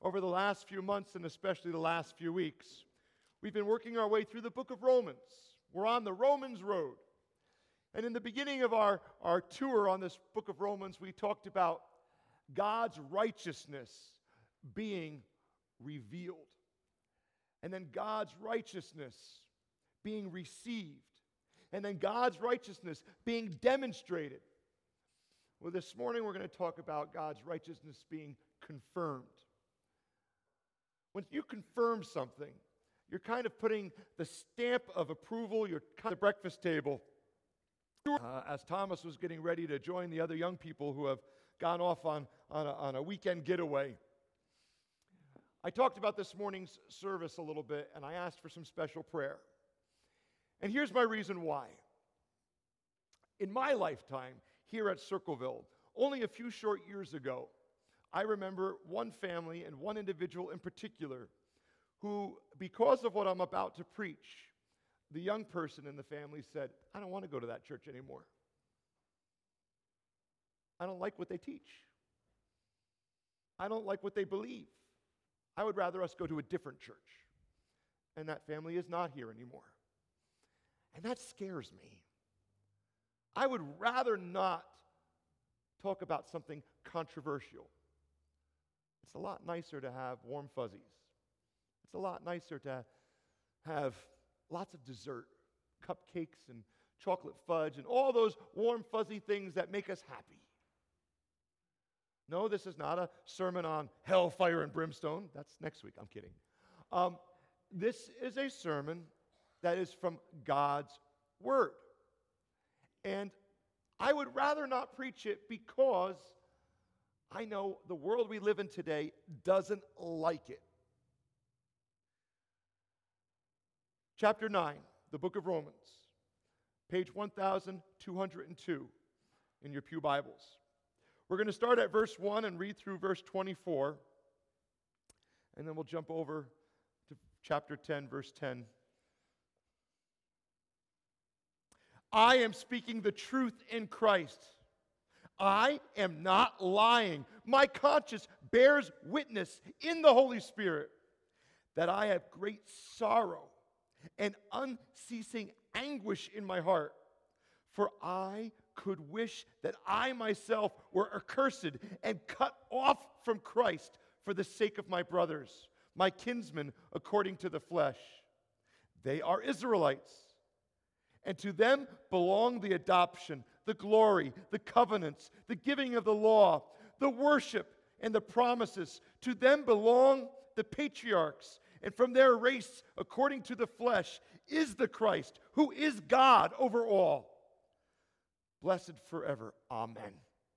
over the last few months and especially the last few weeks, we've been working our way through the book of Romans. We're on the Romans road. And in the beginning of our tour on this book of Romans, we talked about God's righteousness being revealed. And then God's righteousness being received. And then God's righteousness being demonstrated. Well, this morning we're going to talk about God's righteousness being confirmed. When you confirm something, you're kind of putting the stamp of approval, you're kind of the breakfast table. As Thomas was getting ready to join the other young people who have gone off on a weekend getaway, I talked about this morning's service a little bit, and I asked for some special prayer. And here's my reason why. In my lifetime here at Circleville, only a few short years ago, I remember one family and one individual in particular who, because of what I'm about to preach, the young person in the family said, I don't want to go to that church anymore. I don't like what they teach. I don't like what they believe. I would rather us go to a different church. And that family is not here anymore. And that scares me. I would rather not talk about something controversial. It's a lot nicer to have warm fuzzies. It's a lot nicer to have lots of dessert, cupcakes and chocolate fudge and all those warm fuzzy things that make us happy. No, this is not a sermon on hell, fire, and brimstone. That's next week. I'm kidding. This is a sermon that is from God's Word. And I would rather not preach it because I know the world we live in today doesn't like it. Chapter 9, the book of Romans, page 1202 in your pew Bibles. We're going to start at verse 1 and read through verse 24, and then we'll jump over to chapter 10, verse 10. I am speaking the truth in Christ. I am not lying. My conscience bears witness in the Holy Spirit that I have great sorrow and unceasing anguish in my heart. For I could wish that I myself were accursed and cut off from Christ for the sake of my brothers, my kinsmen according to the flesh. They are Israelites, and to them belong the adoption, the glory, the covenants, the giving of the law, the worship, and the promises. To them belong the patriarchs, and from their race, according to the flesh, is the Christ, who is God over all. Blessed forever. Amen.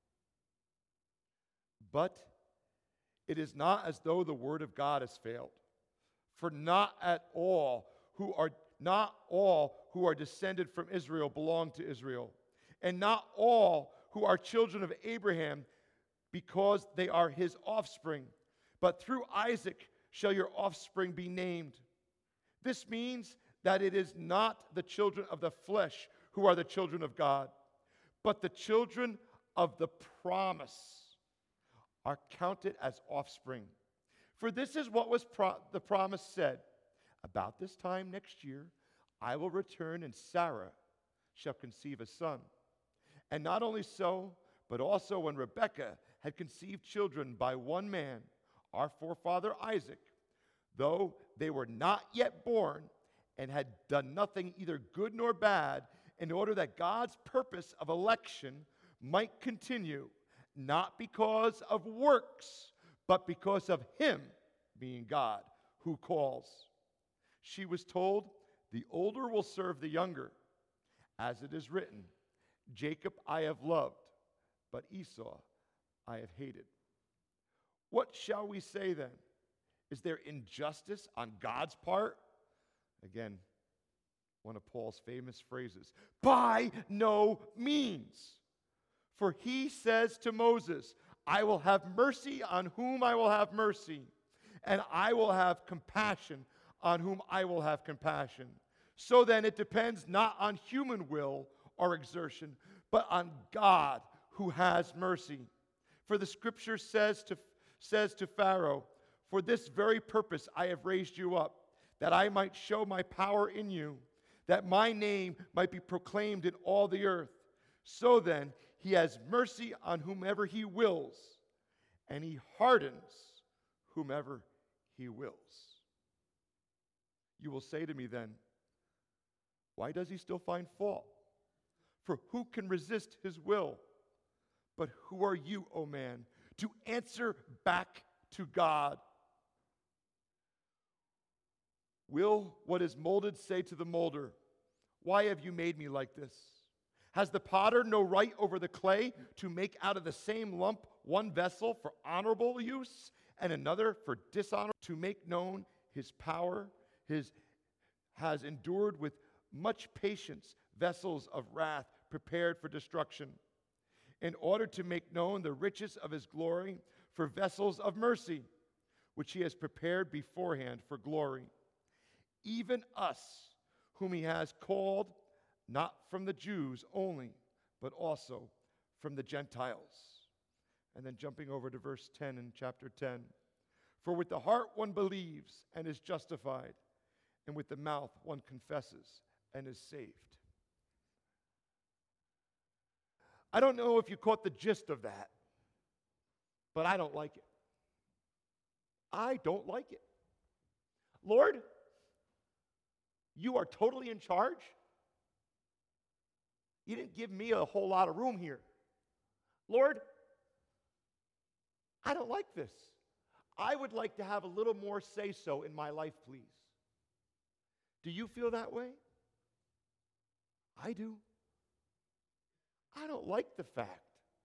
But it is not as though the word of God has failed. For not all who are descended from Israel belong to Israel, and not all who are children of Abraham because they are his offspring. But through Isaac shall your offspring be named. This means that it is not the children of the flesh who are the children of God, but the children of the promise are counted as offspring. For this is what was the promise said. About this time next year, I will return, and Sarah shall conceive a son. And not only so, but also when Rebekah had conceived children by one man, our forefather Isaac, though they were not yet born and had done nothing either good nor bad, in order that God's purpose of election might continue, not because of works, but because of him, being God, who calls. She was told, the older will serve the younger, as it is written, Jacob I have loved, but Esau I have hated. What shall we say then? Is there injustice on God's part? Again, one of Paul's famous phrases. By no means. For he says to Moses, I will have mercy on whom I will have mercy, and I will have compassion on whom I will have compassion. So then it depends not on human will or exertion, but on God who has mercy. For the scripture says to Pharaoh, For this very purpose I have raised you up, that I might show my power in you, that my name might be proclaimed in all the earth. So then, he has mercy on whomever he wills, and he hardens whomever he wills. You will say to me then, why does he still find fault? For who can resist his will? But who are you, O man, to answer back to God? Will what is molded say to the molder, why have you made me like this? Has the potter no right over the clay to make out of the same lump one vessel for honorable use and another for dishonor? To make known his power, has endured with much patience vessels of wrath prepared for destruction, in order to make known the riches of his glory for vessels of mercy, which he has prepared beforehand for glory. Even us, whom he has called, not from the Jews only, but also from the Gentiles. And then jumping over to verse 10 in chapter 10. For with the heart one believes and is justified, and with the mouth one confesses and is saved. I don't know if you caught the gist of that, but I don't like it. I don't like it. Lord, you are totally in charge. You didn't give me a whole lot of room here. Lord, I don't like this. I would like to have a little more say-so in my life, please. Do you feel that way? I do. I don't like the fact.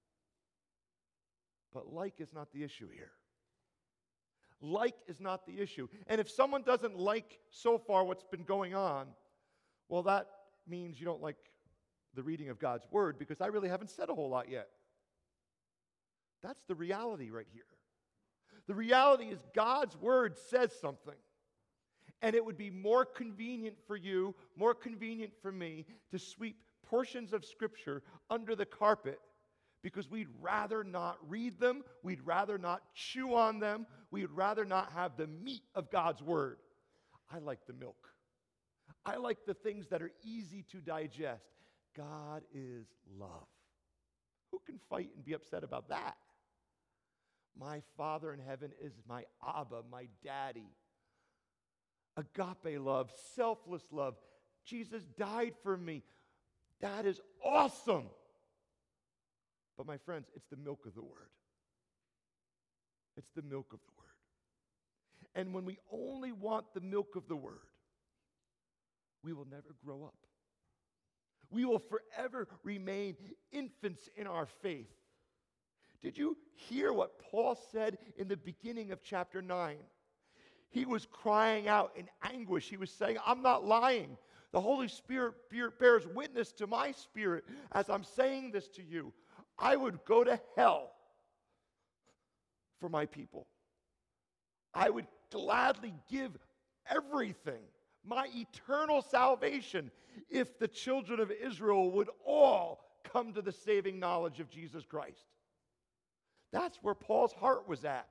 But like is not the issue here. Like is not the issue. And if someone doesn't like so far what's been going on, well, that means you don't like the reading of God's word, because I really haven't said a whole lot yet. That's the reality right here. The reality is God's word says something. And it would be more convenient for you, more convenient for me, to sweep portions of Scripture under the carpet, because we'd rather not read them, we'd rather not chew on them, we'd rather not have the meat of God's word. I like the milk. I like the things that are easy to digest. God is love. Who can fight and be upset about that? My Father in heaven is my Abba, my daddy. Agape love, selfless love. Jesus died for me. That is awesome. But my friends, it's the milk of the word. It's the milk of the word. And when we only want the milk of the word, we will never grow up. We will forever remain infants in our faith. Did you hear what Paul said in the beginning of chapter 9? He was crying out in anguish. He was saying, I'm not lying. The Holy Spirit bears witness to my spirit as I'm saying this to you. I would go to hell for my people. I would gladly give everything, my eternal salvation, if the children of Israel would all come to the saving knowledge of Jesus Christ. That's where Paul's heart was at.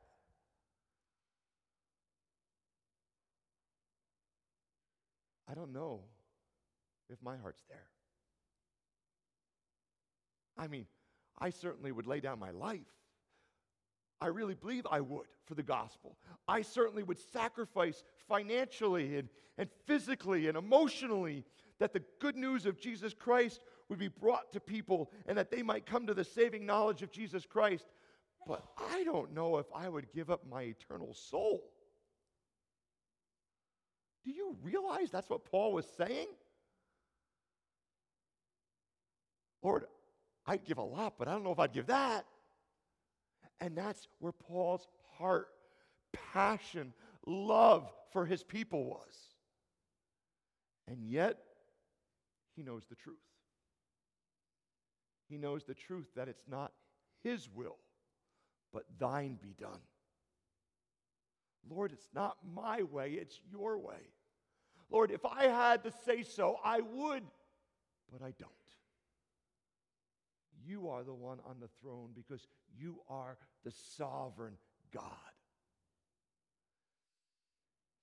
I don't know if my heart's there. I mean, I certainly would lay down my life. I really believe I would for the gospel. I certainly would sacrifice financially and physically and emotionally that the good news of Jesus Christ would be brought to people and that they might come to the saving knowledge of Jesus Christ. But I don't know if I would give up my eternal soul. Do you realize that's what Paul was saying? Lord, I'd give a lot, but I don't know if I'd give that. And that's where Paul's heart, passion, love for his people was. And yet, he knows the truth. He knows the truth that it's not his will, but thine be done. Lord, it's not my way, it's your way. Lord, if I had to say so, I would, but I don't. You are the one on the throne because you are the sovereign God.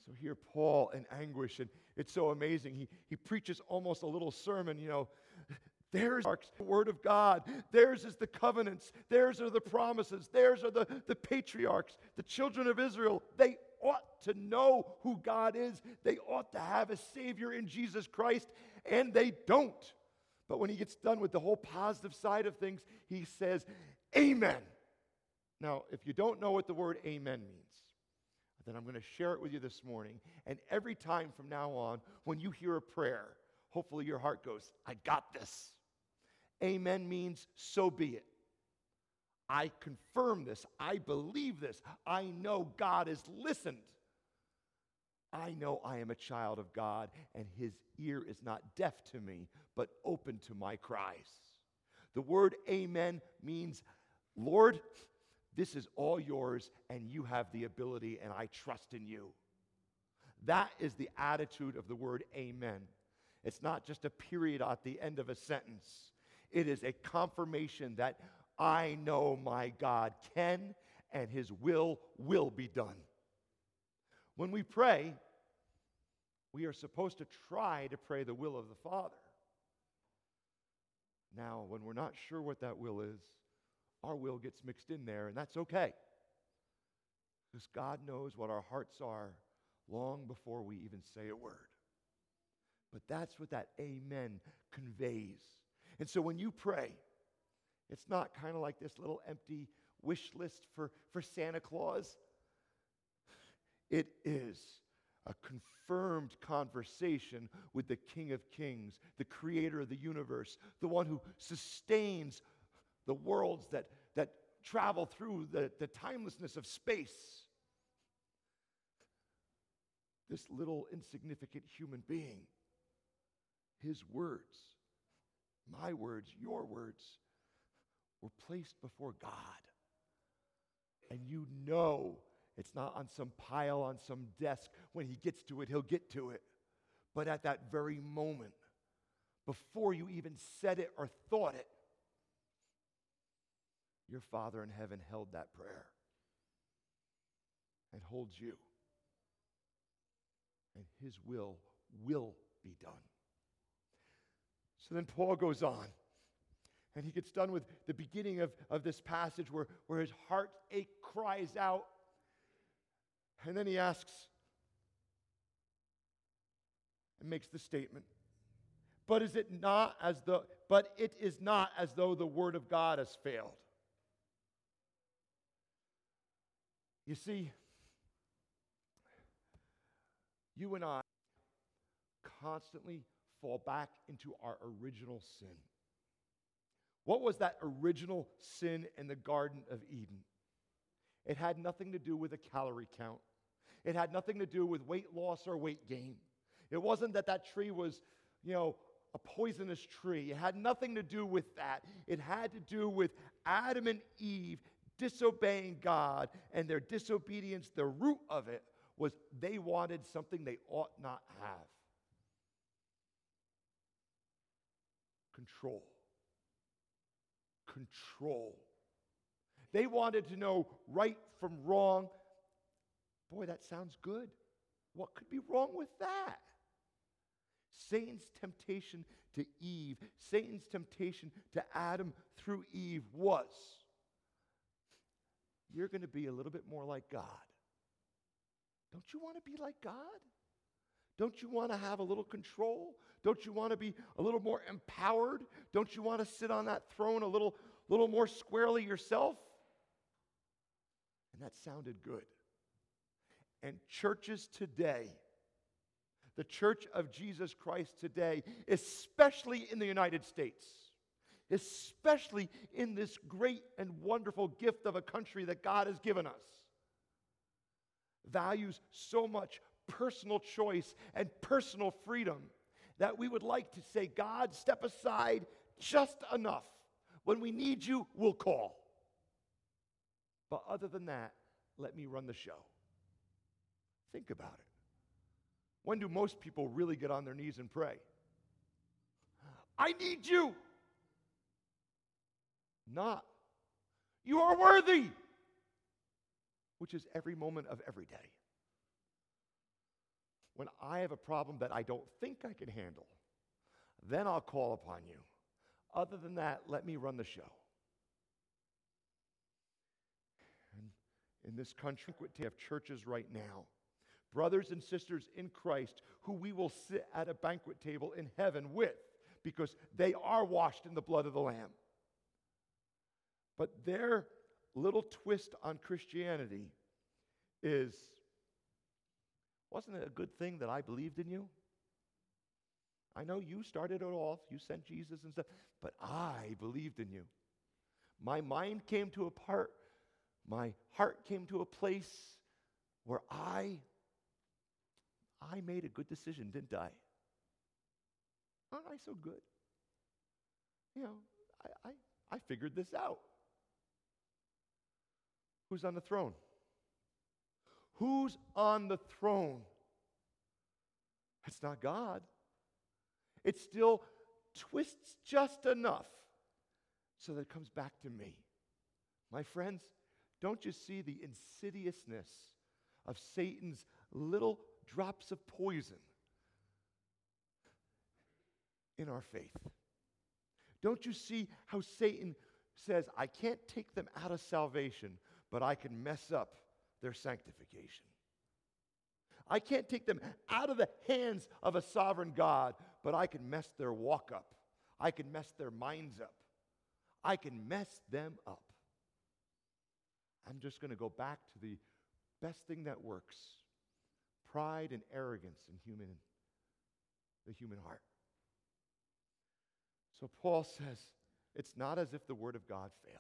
So here Paul in anguish, and it's so amazing. He preaches almost a little sermon, There's the word of God. Theirs is the covenants. Theirs are the promises. Theirs are the patriarchs, the children of Israel. They ought to know who God is. They ought to have a Savior in Jesus Christ, and they don't. But when he gets done with the whole positive side of things, he says, Amen. Now, if you don't know what the word amen means, then I'm going to share it with you this morning. And every time from now on, when you hear a prayer, hopefully your heart goes, I got this. Amen means so be it. I confirm this. I believe this. I know God has listened. I know I am a child of God, and his ear is not deaf to me, but open to my cries. The word amen means, Lord, this is all yours, and you have the ability, and I trust in you. That is the attitude of the word amen. It's not just a period at the end of a sentence. It is a confirmation that I know my God can, and his will be done. When we pray, we are supposed to try to pray the will of the Father. Now, when we're not sure what that will is, our will gets mixed in there, and that's okay. Because God knows what our hearts are long before we even say a word. But that's what that amen conveys. And so when you pray, it's not kind of like this little empty wish list for Santa Claus. It is a confirmed conversation with the King of Kings, the creator of the universe, the one who sustains the worlds that travel through the timelessness of space. This little insignificant human being, his words, my words, your words, were placed before God. And you know it's not on some pile, on some desk. When he gets to it, he'll get to it. But at that very moment, before you even said it or thought it, your Father in heaven held that prayer and holds you. And his will be done. So then Paul goes on, and he gets done with the beginning of this passage where his heartache cries out. And then he asks and makes the statement, but it is not as though the word of God has failed. You see, you and I constantly fall back into our original sin. What was that original sin in the Garden of Eden? It had nothing to do with a calorie count. It had nothing to do with weight loss or weight gain. It wasn't that tree was, a poisonous tree. It had nothing to do with that. It had to do with Adam and Eve disobeying God, and their disobedience, the root of it was they wanted something they ought not have. Control. They wanted to know right from wrong. Boy, that sounds good. What could be wrong with that? Satan's temptation to Eve, Satan's temptation to Adam through Eve was, you're going to be a little bit more like God. Don't you want to be like God? Don't you want to have a little control? Don't you want to be a little more empowered? Don't you want to sit on that throne a little more squarely yourself? And that sounded good. And churches today, the Church of Jesus Christ today, especially in the United States, especially in this great and wonderful gift of a country that God has given us, values so much personal choice and personal freedom that we would like to say, God, step aside just enough. When we need you, we'll call. But other than that, let me run the show. Think about it. When do most people really get on their knees and pray? I need you. Not, you are worthy, which is every moment of every day. when I have a problem that I don't think I can handle, then I'll call upon you. Other than that, let me run the show. And in this country, we have churches right now, brothers and sisters in Christ, who we will sit at a banquet table in heaven with, because they are washed in the blood of the Lamb. But their little twist on Christianity is, wasn't it a good thing that I believed in you? I know you started it off, you sent Jesus and stuff, but I believed in you. My mind came to a part, my heart came to a place where I made a good decision, didn't I? Aren't I so good? You know, I figured this out. Who's on the throne? Who's on the throne? It's not God. It still twists just enough so that it comes back to me. My friends, don't you see the insidiousness of Satan's little drops of poison in our faith? Don't you see how Satan says, I can't take them out of salvation, but I can mess up their sanctification. I can't take them out of the hands of a sovereign God, but I can mess their walk up. I can mess their minds up. I can mess them up. I'm just going to go back to the best thing that works: pride and arrogance in the human heart. So Paul says, it's not as if the word of God failed.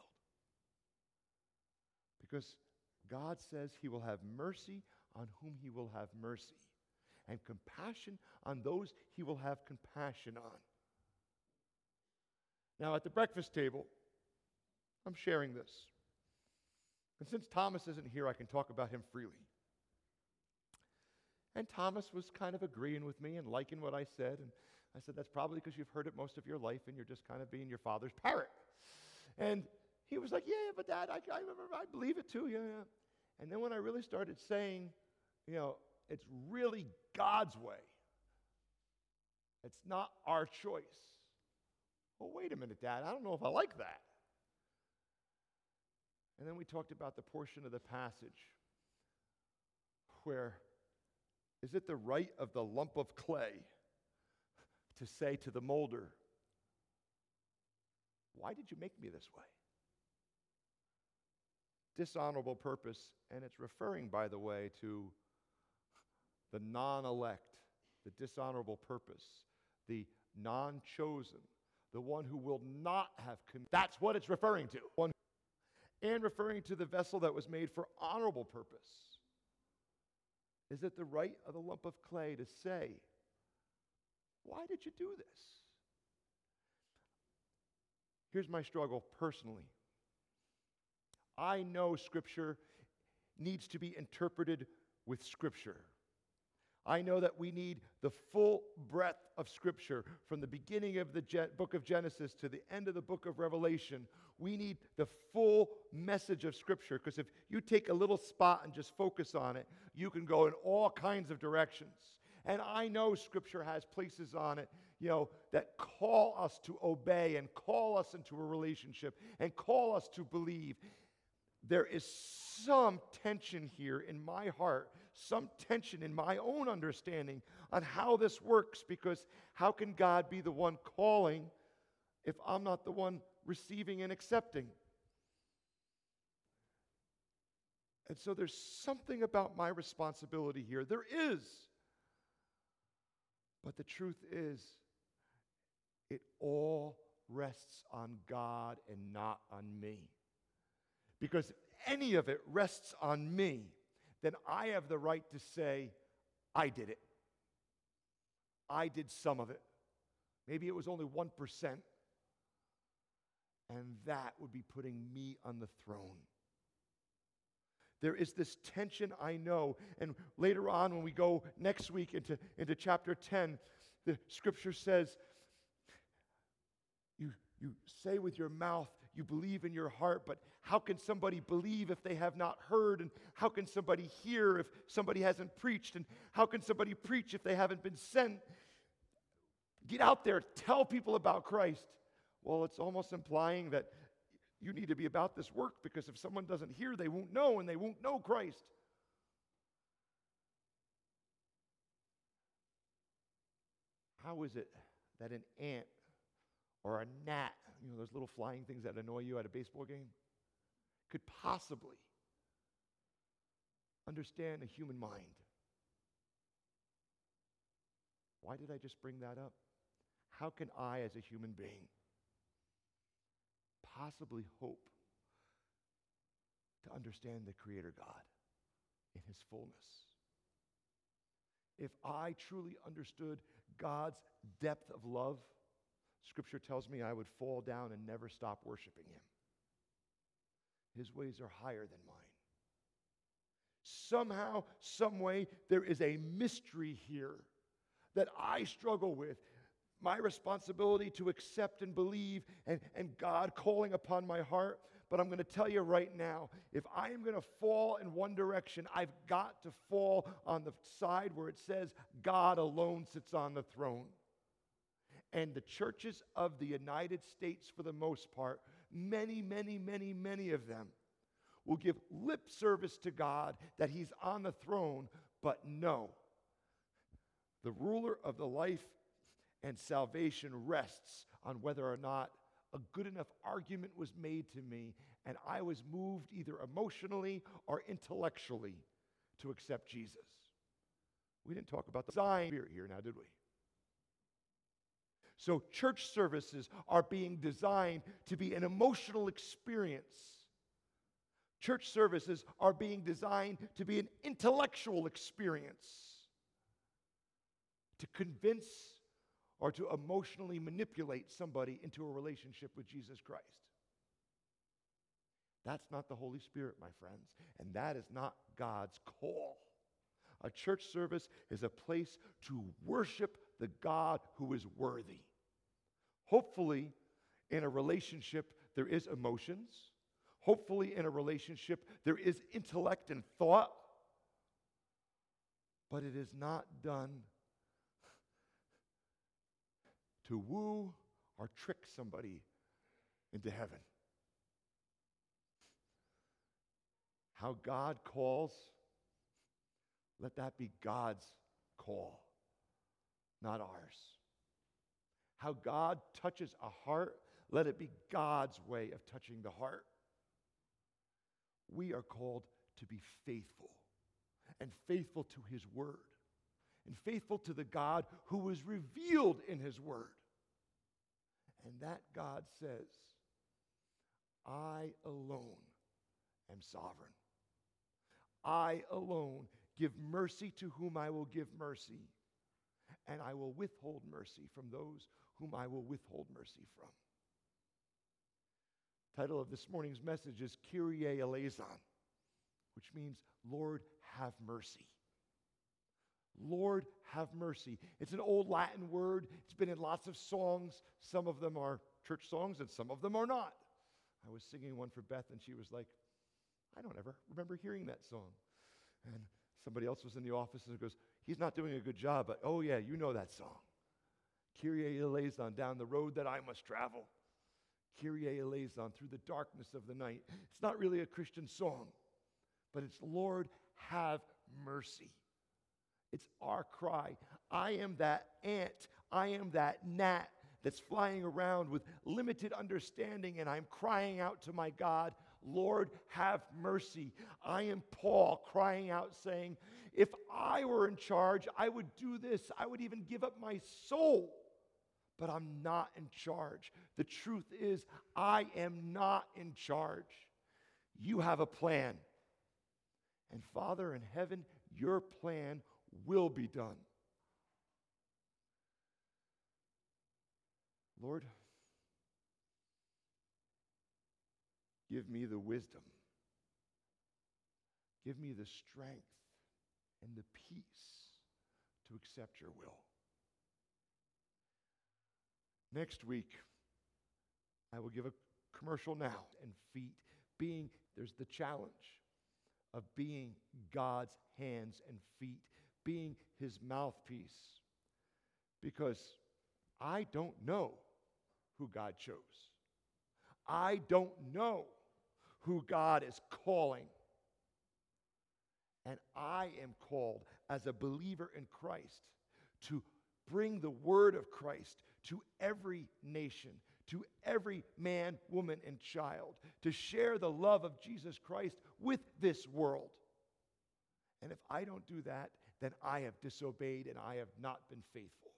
Because God says he will have mercy on whom he will have mercy, and compassion on those he will have compassion on. Now, at the breakfast table, I'm sharing this. And since Thomas isn't here, I can talk about him freely. And Thomas was kind of agreeing with me and liking what I said. And I said, that's probably because you've heard it most of your life and you're just kind of being your father's parrot. And he was like, yeah, but Dad, I believe it too, yeah. And then when I really started saying, it's really God's way. It's not our choice. Well, wait a minute, Dad, I don't know if I like that. And then we talked about the portion of the passage where, is it the right of the lump of clay to say to the molder, why did you make me this way? Dishonorable purpose, and it's referring, by the way, to the non-elect, the dishonorable purpose, the non-chosen, the one who will not have that's what it's referring to. And referring to the vessel that was made for honorable purpose. Is it the right of the lump of clay to say, why did you do this? Here's my struggle personally. I know Scripture needs to be interpreted with Scripture. I know that we need the full breadth of Scripture from the beginning of the book of Genesis to the end of the book of Revelation. We need the full message of Scripture, because if you take a little spot and just focus on it, you can go in all kinds of directions. And I know Scripture has places on it, that call us to obey and call us into a relationship and call us to believe. There is some tension here in my heart, some tension in my own understanding on how this works, because how can God be the one calling if I'm not the one receiving and accepting? And so there's something about my responsibility here. There is. But the truth is, it all rests on God and not on me. Because if any of it rests on me, then I have the right to say, I did it. I did some of it. Maybe it was only 1%. And that would be putting me on the throne. There is this tension, I know. And later on, when we go next week into chapter 10, the Scripture says, you say with your mouth, you believe in your heart, but how can somebody believe if they have not heard? And how can somebody hear if somebody hasn't preached? And how can somebody preach if they haven't been sent? Get out there, tell people about Christ. Well, it's almost implying that you need to be about this work, because if someone doesn't hear, they won't know, and they won't know Christ. How is it that an ant or a gnat, those little flying things that annoy you at a baseball game, could possibly understand a human mind? Why did I just bring that up? How can I, as a human being, possibly hope to understand the Creator God in His fullness? If I truly understood God's depth of love, Scripture tells me I would fall down and never stop worshiping Him. His ways are higher than mine. Somehow, some way, there is a mystery here that I struggle with. My responsibility to accept and believe, and God calling upon my heart. But I'm going to tell you right now, if I am going to fall in one direction, I've got to fall on the side where it says God alone sits on the throne. And the churches of the United States, for the most part, many, many, many, many of them will give lip service to God that He's on the throne, but no. The ruler of the life and salvation rests on whether or not a good enough argument was made to me and I was moved either emotionally or intellectually to accept Jesus. We didn't talk about the design spirit here now, did we? So church services are being designed to be an emotional experience. Church services are being designed to be an intellectual experience, to convince or to emotionally manipulate somebody into a relationship with Jesus Christ. That's not the Holy Spirit, my friends, and that is not God's call. A church service is a place to worship the God who is worthy. Hopefully, in a relationship, there is emotions. Hopefully, in a relationship, there is intellect and thought. But it is not done to woo or trick somebody into heaven. How God calls, let that be God's call, not ours. How God touches a heart, let it be God's way of touching the heart. We are called to be faithful, and faithful to His word, and faithful to the God who is revealed in His word. And that God says, I alone am sovereign. I alone give mercy to whom I will give mercy, and I will withhold mercy from those whom I will withhold mercy from. The title of this morning's message is Kyrie eleison, which means Lord, have mercy. Lord, have mercy. It's an old Latin word. It's been in lots of songs. Some of them are church songs and some of them are not. I was singing one for Beth and she was like, I don't ever remember hearing that song. And somebody else was in the office and goes, he's not doing a good job, but oh yeah, you know that song. Kyrie eleison, down the road that I must travel. Kyrie eleison, through the darkness of the night. It's not really a Christian song, but it's Lord, have mercy. It's our cry. I am that ant. I am that gnat that's flying around with limited understanding, and I'm crying out to my God, Lord, have mercy. I am Paul crying out saying, if I were in charge, I would do this. I would even give up my soul. But I'm not in charge. The truth is, I am not in charge. You have a plan. And Father in heaven, your plan will be done. Lord, give me the wisdom. Give me the strength and the peace to accept your will. Next week, I will give a commercial now, and feet. There's the challenge of being God's hands and feet, being his mouthpiece. Because I don't know who God chose. I don't know who God is calling. And I am called as a believer in Christ to bring the word of Christ to every nation, to every man, woman, and child, to share the love of Jesus Christ with this world. And if I don't do that, then I have disobeyed and I have not been faithful.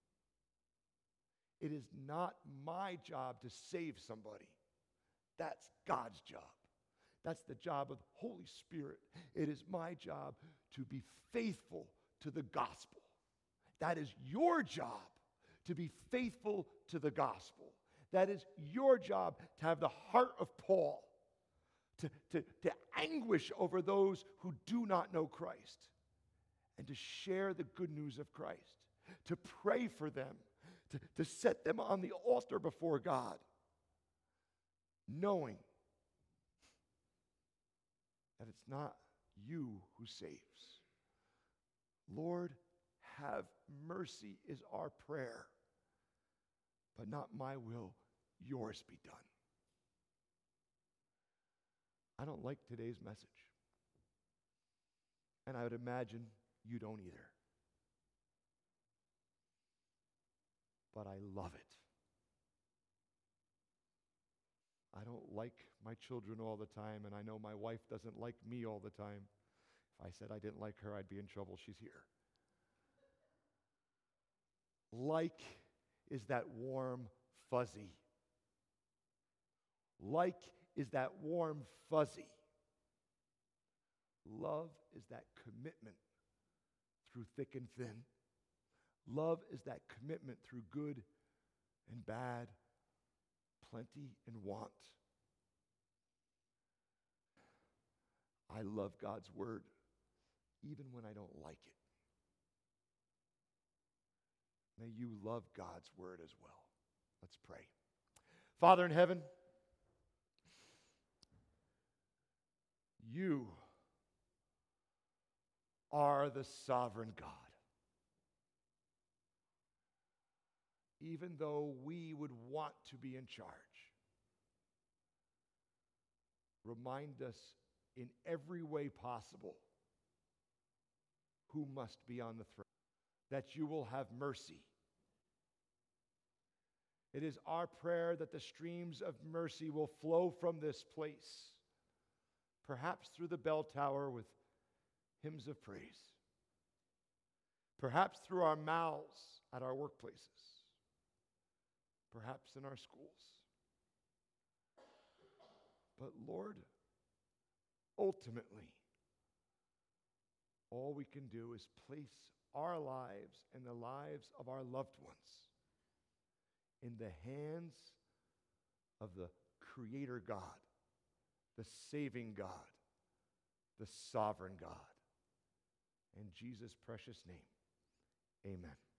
It is not my job to save somebody. That's God's job. That's the job of the Holy Spirit. It is my job to be faithful to the gospel. That is your job, to be faithful to the gospel. That is your job, to have the heart of Paul, to anguish over those who do not know Christ, and to share the good news of Christ, to pray for them, to set them on the altar before God, knowing that it's not you who saves. Lord, have mercy is our prayer, but not my will, yours be done. I don't like today's message, and I would imagine you don't either. But I love it. I don't like my children all the time, and I know my wife doesn't like me all the time. If I said I didn't like her, I'd be in trouble. She's here. Like is that warm fuzzy. Like is that warm fuzzy. Love is that commitment through thick and thin. Love is that commitment through good and bad, plenty and want. I love God's word, even when I don't like it. May you love God's word as well. Let's pray. Father in heaven, you are the sovereign God. Even though we would want to be in charge, remind us in every way possible who must be on the throne, that you will have mercy. It is our prayer that the streams of mercy will flow from this place, perhaps through the bell tower with hymns of praise, perhaps through our mouths at our workplaces, perhaps in our schools. But Lord, ultimately, all we can do is place our lives and the lives of our loved ones in the hands of the Creator God, the saving God, the sovereign God. In Jesus' precious name, amen.